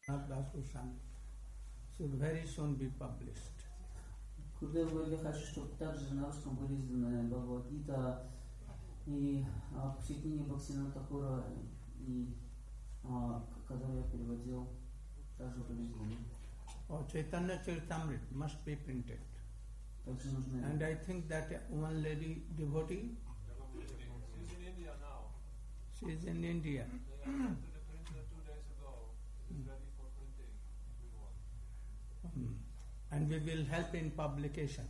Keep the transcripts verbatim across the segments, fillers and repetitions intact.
Dasushan should very soon be published. Гурдев, я хочу, чтобы также на русском были изданы Бхагавад-гита и а, посвящение Бхактивинода Тхакура, и а, который я переводил, также были изданы. Oh, Chaitanya Charitamrita must be printed. And I think that one lady devotee, she's in India now. She is in India. They went to the printer two days ago. It's ready for printing. We want. Mm. And we will help in publication.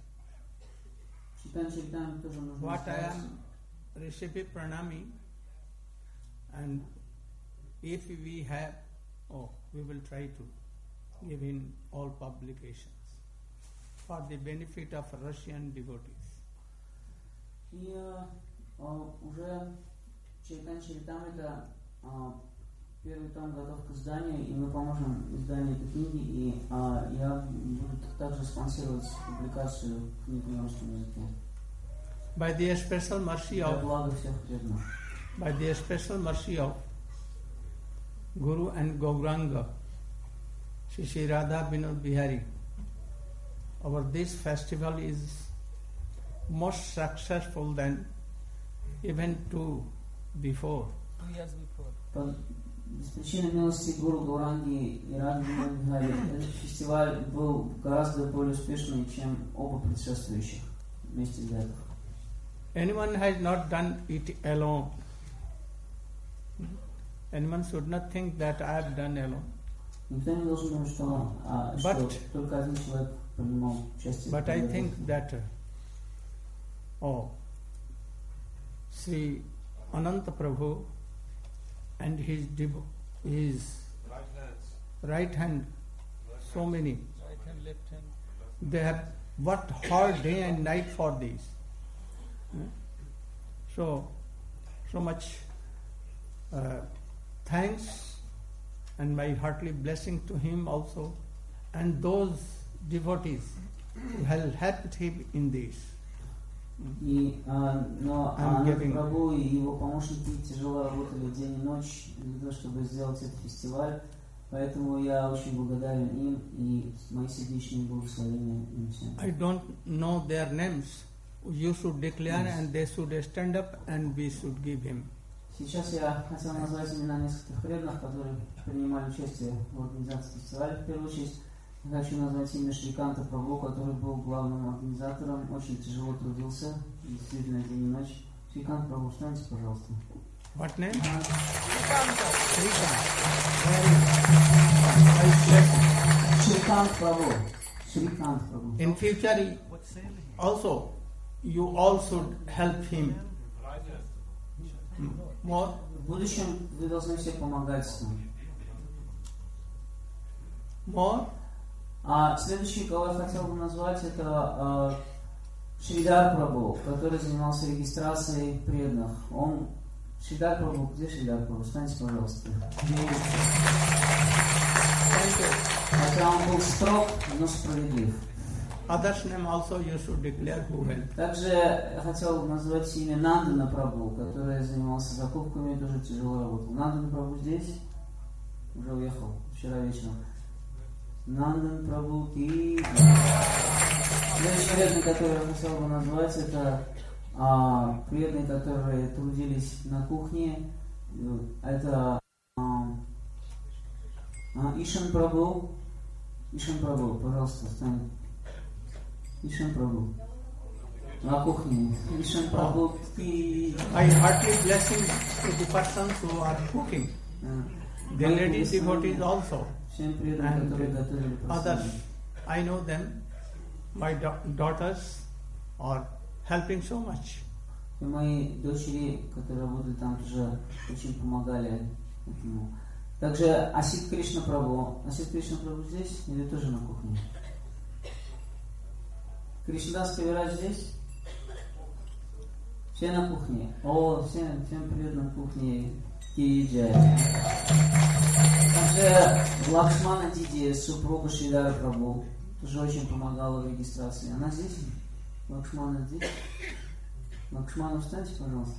What I am Rishabhi Pranami, and if we have, oh, we will try to give in all publications for the benefit of Russian devotees. И уже Чайтанья Чаритамрита первый том готов к изданию, и мы поможем изданию этой книги, и а, я буду также спонсировать публикацию книги на русском языке. By the special mercy of благо всех преданных. By the special mercy of Guru and Gauranga, Shri Shri Radha Vinod Bihari, our this festival is most successful than even two before. Two years before. По без причины милости Гуру Гауранги и Рады Винод этот фестиваль был гораздо более успешный, чем оба предшествующих вместе взятых. Anyone has not done it alone. Anyone should not think that I have done alone. Никто не должен думать, что, а, что только один человек принимал участие. But I think that oh, Sri Ananta Prabhu and his devo- his Right hands. right hand, so many. Right hand, left hand. They have worked hard day and night for this. So, so much uh, thanks and my heartily blessing to him also, and those devotees who have helped him in this. И, а, но Ананд Прабху и его помощники тяжело работали день и ночь для того, чтобы сделать этот фестиваль, поэтому я очень благодарен им и мои сердечные благословения им всем. I don't know their names. You should declare yes. And they should stand up and we should give him. Сейчас я хотел назвать имена нескольких преданных, которые принимали участие в организации фестиваля. В первую очередь я хочу назвать имя Шриканта Прабху, который был главным организатором, очень тяжело трудился, действительно день и ночь. Шрикант Прабху, встаньте, пожалуйста. What name? Шриканта. Шрикант Прабху. Шрикант Прабху. In future also you all should help him. More. В будущем вы должны все помогать с ним. More. А следующий, кого я хотел бы назвать, это а, Шридар Прабху, который занимался регистрацией преданных. Он Шридар Прабху, где Шридар Прабху? Встаньте, пожалуйста. Хотя он был строг, но справедлив. Others name also you should declare who helped. Также я хотел назвать имя Нандана Прабху, который занимался закупками, тоже тяжело работал. Нандана Прабху здесь? Уже уехал вчера вечером. Нандан Прабху ки. Следующий преданный, который я хотел бы назвать, это а, преданные, которые трудились на кухне. Это а, а, Ишан Прабху. Ишан Прабху, пожалуйста, встань. Ишан Прабху. На кухне. Ишан Прабху ки. I heartily blessing to the persons who are cooking. The ladies devotees also. And others, I know them, my da- daughters are helping so much. И мои дочери, которые работали там, тоже очень помогали этому. Также Асит Кришна Прабху. Асит Кришна Прабху здесь или тоже на кухне? Кришнадас Кавирач здесь? Все на кухне. О, всем, всем привет на кухне. Киджай. Также Лакшмана Диди, супруга Шридара Прабху, тоже очень помогала в регистрации. Она здесь? Лакшмана здесь? Лакшмана, встаньте, пожалуйста.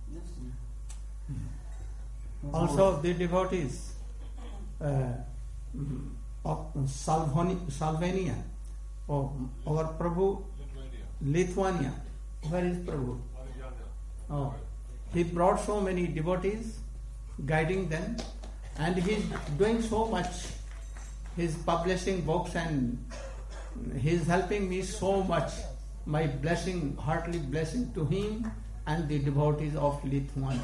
Also the devotees, uh, mm, of Salvoni, Salvania. Oh, our Prabhu, Lithuania. Lithuania. Where is Prabhu? Mariana. Oh, he brought so many devotees, guiding them, and he's doing so much. He's publishing books and he's helping me so much. My blessing, heartily blessing to him and the devotees of Lithuania.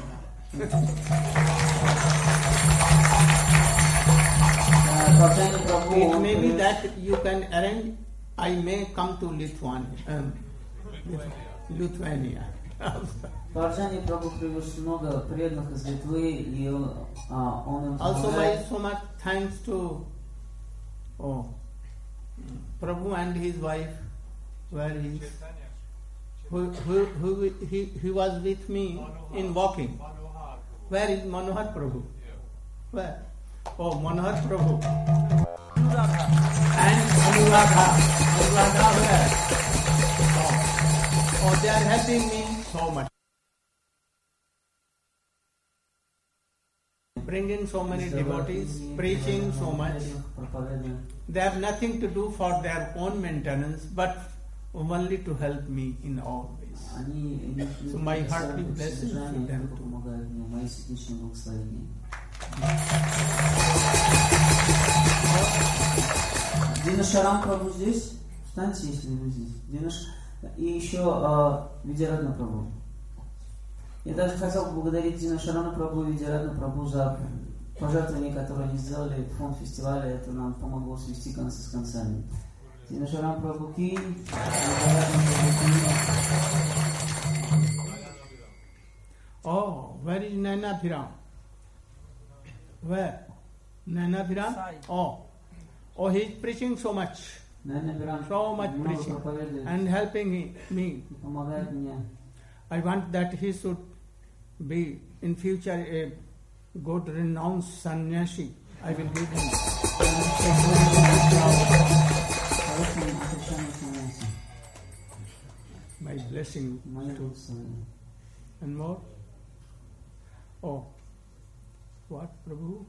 Портяние Прабху, It may be that you can arrange, I may come to Lithuania. Um, Lithuania. Портяние Прабху привез много преданных из Литвы, и а, он им Also, my помогает. so much thanks to oh, Prabhu and his wife, where he, Chaitanya. who, who, who he, he was with me in walking. Manohar. Where is Manohar Prabhu? Yeah. Where? Oh, Manohar Prabhu. Anuradha. And Anuradha. Anuradha where? Oh. oh, they are helping me so much. Bringing so many devotees, preaching so much. Проповедует. They have nothing to do for their own maintenance, but only to help me in all ways. Они не So my не heart сами will bless you содержание, to them только too. помогают мне, мои сердечные благословения. Динашарам Прабху здесь? Встаньте, если вы здесь. Динаш... И еще а, Видярадна Прабху. Я даже хотел поблагодарить Динашарана Прабху и Видярадна Прабху за пожертвования, которые они сделали в фонд фестиваля. Это нам помогло свести концы с концами. Динашарам Прабху Ки, Видярадна Прабху Ки. Oh, where is Naina Piram? Where? Naina Piram? Sai. Oh, oh, he is preaching so much Наверное, Бирам So much много preaching. проповедует and helping me. me. и помогает мне. I want that he should be in future a good renowned sannyasi. I will give him. Хорошим отречением становится. My blessing Мои to благословения. and more. Oh, what Prabhu?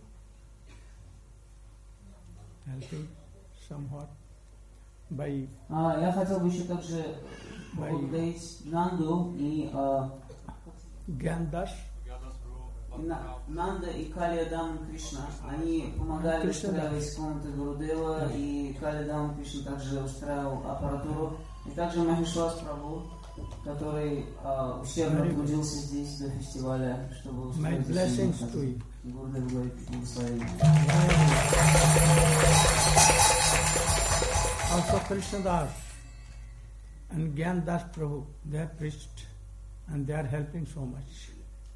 Helping somewhat by А, я хотел бы еще также поблагодарить Нанду и а, Gyandas. и На- Нанда и Калиадам Кришна. Они помогали Кришна, да. устраивать комнаты Гурудева, и Калиадам Кришна также устраивал аппаратуру. И также Махешвас Прабху, который а, усердно Very good. трудился здесь до фестиваля, чтобы My устроить blessings здесь to you. Гурудев говорит благословение. Also Krishnadas and Gyandas Prabhu, they have preached and they are helping so much.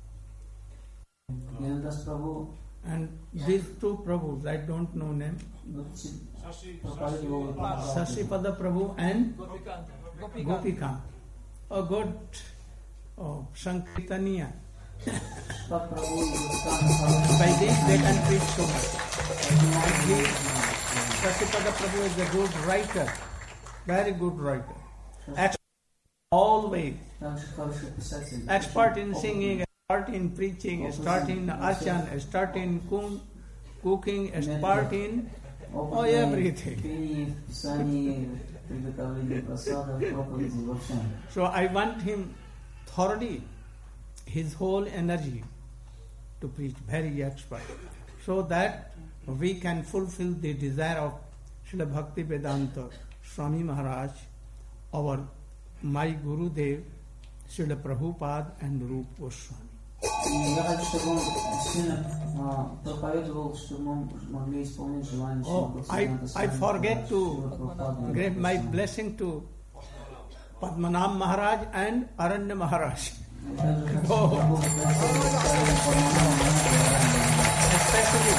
Гьяндас Прабху And these two Prabhus, I don't know name, Shashi, проповедовал Sasipada Prabhu and Gopikant. Gopikant. Gopika. A good oh, Sankirtaniya. Шпат Прабху и Гопикан By this they can preach so much. And he, Sasipada Prabhu is a good writer, very good writer. Expert always, также хороший писатель. expert in singing, expert in preaching, expert in archan, expert in kun- cooking, expert in oh, Опытный everything. в пении, в писании, приготовлении просадов, проповеди вообще. So I want him thoroughly, his whole energy to preach, very expert, so that we can fulfill the desire of Srila Bhakti Vedanta Swami Maharaj, our my Gurudev, Srila Prabhupada and Rup Goswami. И я хочу, чтобы он сильно а, проповедовал, чтобы мы могли исполнить желание Oh, Шрила I, Бхактивинода I Свами forget Махарадж, to Шрила Прабхупады. give my blessing to Padmanabh Maharaj and Aranya Maharaj, И также хочу Oh. поблагодарить Парамахамса, especially,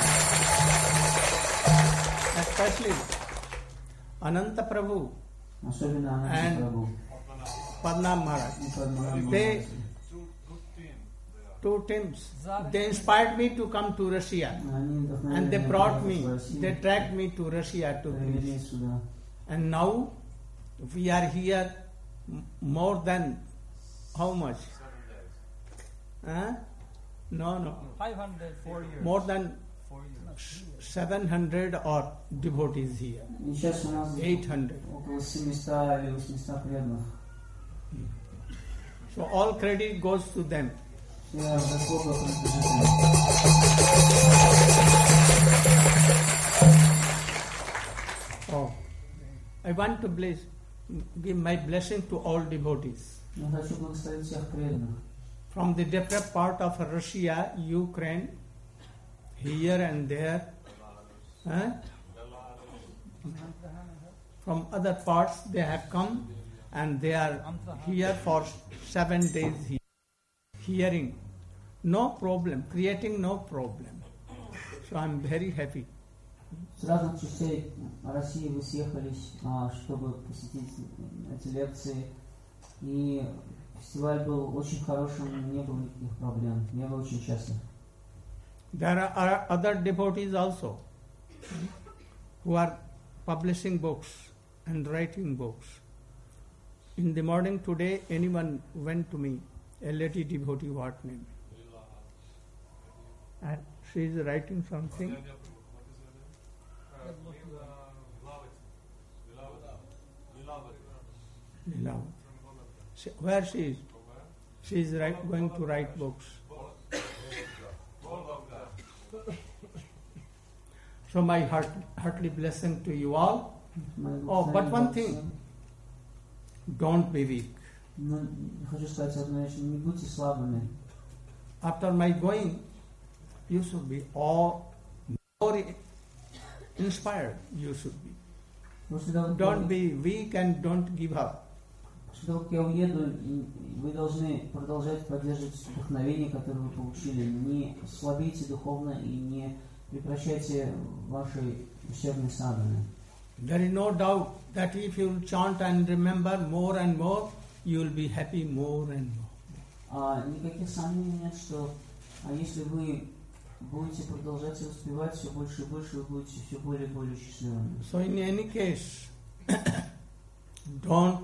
especially Ananta Prabhu, особенно Ананта And- Прабху. Padmanabh Maharaj. И Падманабха They- Махарадж. two good team they are. Two teams. They inspired me to come to Russia, Они вдохновили and they меня brought поехать me. в Россию, They dragged me to Russia to привели preach. сюда. And now we are here m- more than how much? Seven days. Huh? No, no. five hundred four years. More than Four years. seven hundred or devotees here. И сейчас у нас eight hundred. около семисот или восьмисот преданных. So all credit goes to them. Все заслуга принадлежит им. Oh, I want to bless, give my blessing to all devotees. Я хочу благословить всех преданных. From the different part of Russia, Ukraine, here and there, huh? From other parts they have come and they are here for seven days here, hearing. No problem, creating no problem. So I am very happy. С разных частей России вы съехались, а, чтобы посетить эти лекции. И фестиваль был очень хорошим, не было никаких проблем. Я был очень счастлив. There are other devotees also who are publishing books and writing books. In the morning today, anyone went to me, a lady devotee, what name? And she is writing something. Leela. She- Where she is? She is write, going to write books. So my heart, heartily blessing to you all. Oh, but one thing, don't be weak. Ну, хочу сказать одну вещь, не будьте слабыми. After my going, you should be all more inspired. You should be. После того, как Don't я- be weak and don't give up. после того, как я уеду, и вы должны продолжать поддерживать вдохновение, которое вы получили. Не слабейте духовно и не прекращайте вашей усердной садханы. There is no doubt that if you will chant and remember more and more, you will be happy more and more. А, никаких сомнений нет, что а если вы будете продолжать успевать все больше и больше, вы будете все более и более счастливыми. So in any case, don't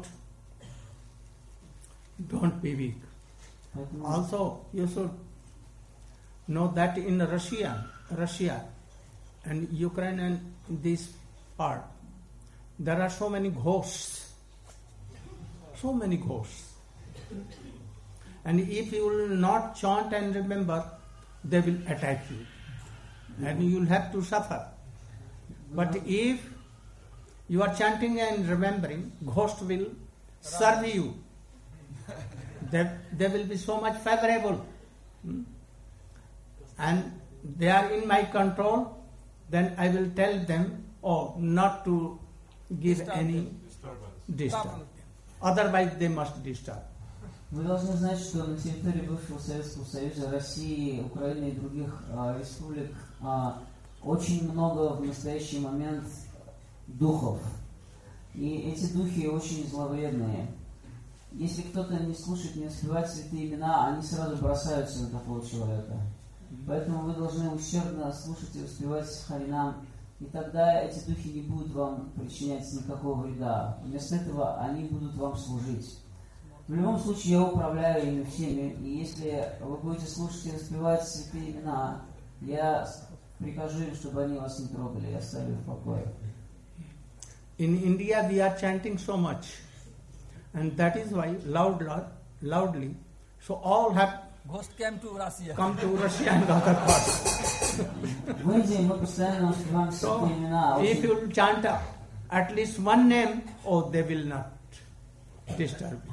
don't be weak. Поэтому Also, you should know that in Russia, Russia and Ukraine and this part, there are so many ghosts, so many ghosts. And if you will not chant and remember, they will attack you, and you will have to suffer. But if you are chanting and remembering, ghost will serve you. They, they will be so much favorable. Hmm? And they are in my control, then I will tell them, oh, not to give Disturb any them. disturb. Stop. Otherwise they must disturb. Вы должны знать, что на территории бывшего Советского Союза, России, Украины и других а, республик а, очень много в настоящий момент духов. И эти духи очень зловредные. Если кто-то не слушает, не успевает святые имена, они сразу бросаются на такого человека. Поэтому вы должны усердно слушать и успевать Харинам, и тогда эти духи не будут вам причинять никакого вреда. Вместо этого они будут вам служить. В любом случае я управляю ими всеми, и если вы будете слушать и воспевать святые имена, я прикажу им, чтобы они вас не трогали и оставили в покое. In India we are chanting so much, and that is why loud, loud, loudly, so all have Ghost came to Russia. come to Russia and other parts. В Индии мы постоянно воспеваем So святые имена. if Очень- you chant at least one name, oh, they will not disturb you.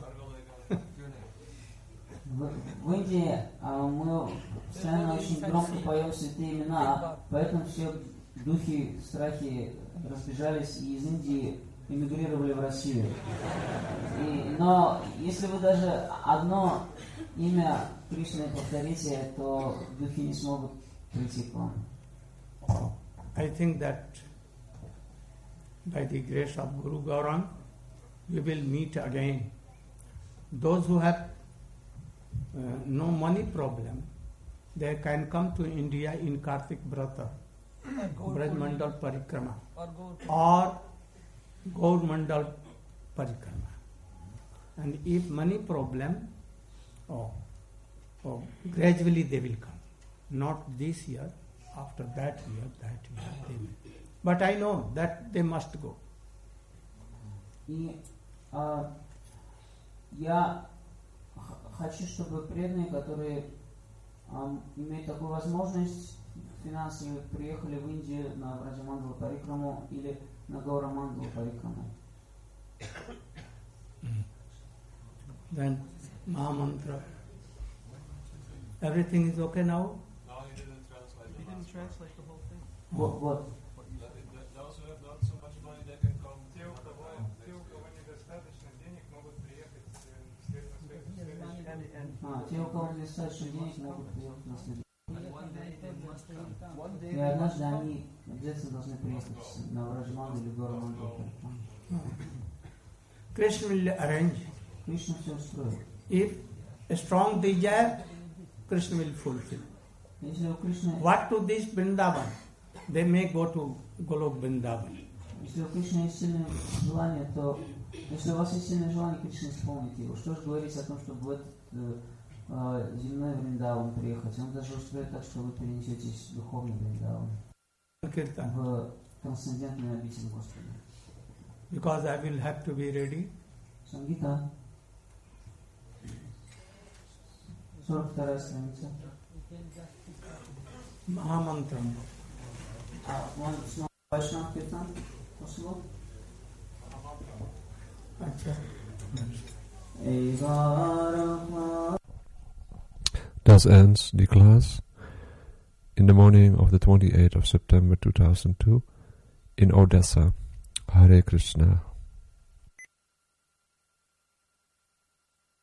В, в Индии а, мы постоянно очень громко поем святые имена, поэтому все духи, страхи разбежались и из Индии эмигрировали в Россию. И, но если вы даже одно имя Кришны повторите, то духи не смогут прийти к вам. I think that by the grace of Guru Gaurang, we will meet again. Those who have uh, no money problem, they can come to India in Kartik Brata, Braj Mandal Parikrama, Or go or Gaur Mandal Parikrama. And if money problem, oh, oh, gradually they will come. Not this year, after that year, that year they may. But I know that they must go. И а, я х- хочу, чтобы преданные, которые а, имеют такую возможность финансовую, приехали в Индию на Враджамандала Парикраму или на Гаурамандала Парикраму. Then Mahamantra. Everything is okay now? No, he didn't translate He the didn't last part. translate the whole thing. Вот, вот. That- that- Those who have not so much money, they can come. Те, у кого, те, у кого недостаточно денег, могут приехать э, вслед на след- в следующий And, and А, те, у кого недостаточно денег, могут приехать на следующий. One day they must come. One day И they must однажды come. они обязательно должны приехать на Враджамандалу или Гаурамандалу Парикраму. Krishna will arrange. Кришна все устроит. If a strong desire, Krishna will fulfill. Если у Кришны, What to this Vrindavan? They may go to Golok Vrindavan. если у Кришны есть сильное желание, то если у вас есть сильное желание, Кришна исполнит его. Что же говорить о том, чтобы в этот э, э, земной Вриндаван приехать? Он даже устроит так, что вы перенесетесь в духовный Вриндаван, Kirtan. в трансцендентную обитель Господа. Because I will have to be ready. Сангита. сорок вторая страница. Mahamantram. А, он снова Вайшнав Киртан. Послуг. Acha. Эйварахма. Thus ends the class in the morning of the twenty-eighth of September two thousand two in Odessa. Hare Krishna.